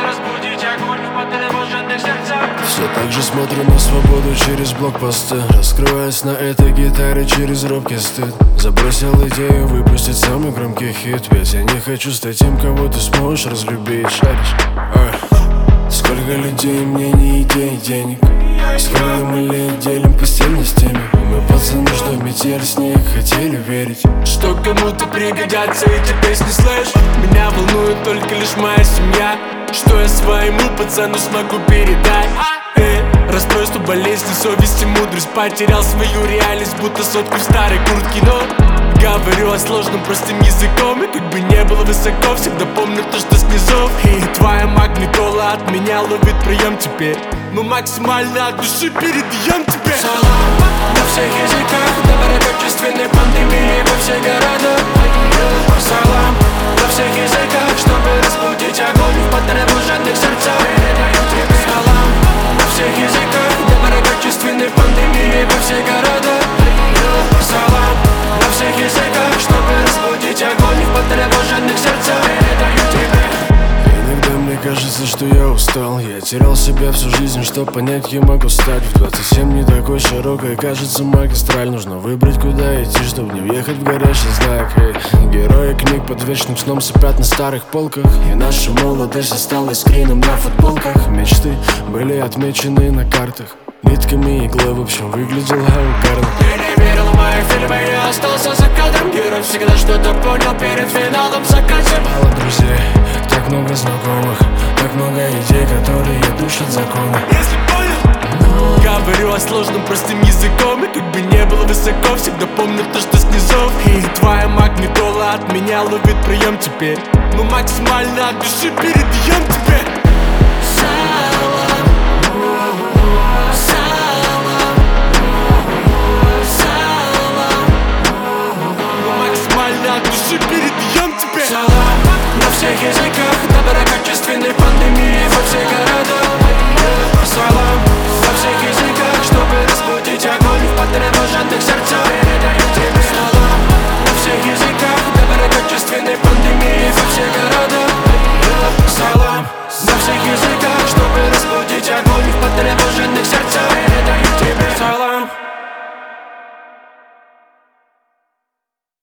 разбудить огонь в потревоженных сердцах. Все так же смотрю на свободу через блокпосты, раскрываясь на этой гитаре через робкий стыд. Забросил идею выпустить самый громкий хит, ведь я не хочу стать тем, кого ты сможешь разлюбить. Шаришь? Сколько людей, мнений, идей, денег. Сколько мы лет делим постель с теми. Мы пацаны, что метель с них хотели верить, что кому-то пригодятся эти песни, слэш. Меня волнует только лишь моя семья, что я своему пацану смогу передать. Расстройство, болезни, совести, мудрость. Потерял свою реальность, будто сотку в старой куртке. Но говорю о сложном простым языком, и как бы не было высоко, всегда помню то, что снизу. И твоя магнитола от меня ловит прием теперь. Мы максимально от души передаем тебе салам на всех языках, доброкачественной пандемии во все города. Салам на всех языках, чтобы разбудить огонь в потревоженных сердцах. Салам на всех языках, доброкачественной пандемии во все города. Салам на всех языках, чтобы разбудить огонь в потревоженных сердцах. Иногда мне кажется, что я устал. Я терял себя всю жизнь, чтоб понять, кем могу стать. В 27 не такой широкой, кажется, магистраль. Нужно выбрать, куда идти, чтобы не въехать в горящий знак. Герои книг под вечным сном сопят на старых полках, и наша молодость осталась скрином на футболках. Мечты были отмечены на картах нитками иглы, в общем, выглядел шикарно. Я не верил в мои фильмы, я остался за кадром. Герой всегда что-то понял перед финалом закатим. Мало друзей, так много знакомых, так много идей, которые душат законы. Если понял, говорю о сложном простым языком, и как бы не было высоко, всегда помню то, что снизу. И твоя магнитола от меня ловит прием теперь. Мы максимально от души передаем тебе.